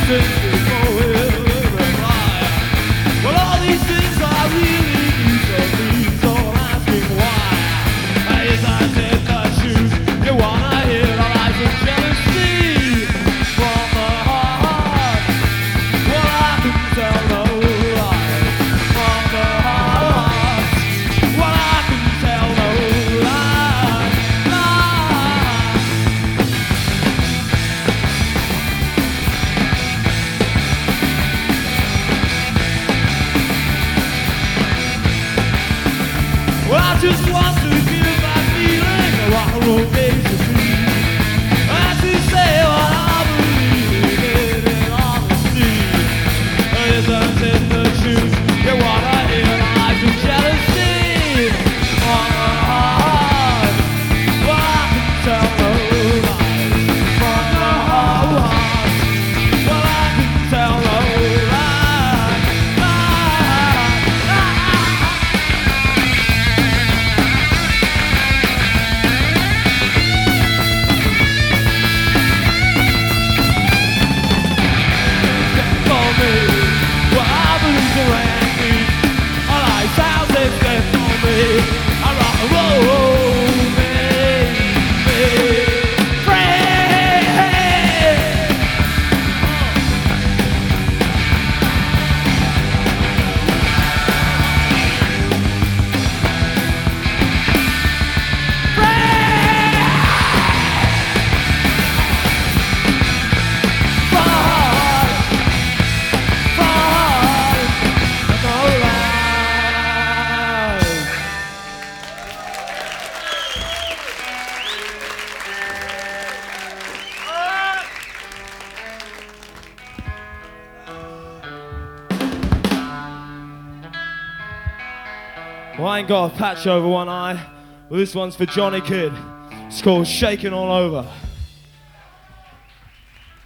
Well, I just want to give my feeling a rock and roll bass to see. I just say what I believe in honesty. Isn't it the truth? You wanna hear lies and jealousy on the heart. Well, I can tell no lies from the heart. Well, I can tell no lies. Well, I ain't got a patch over one eye. Well, this one's for Johnny Kidd. It's called Shaking All Over.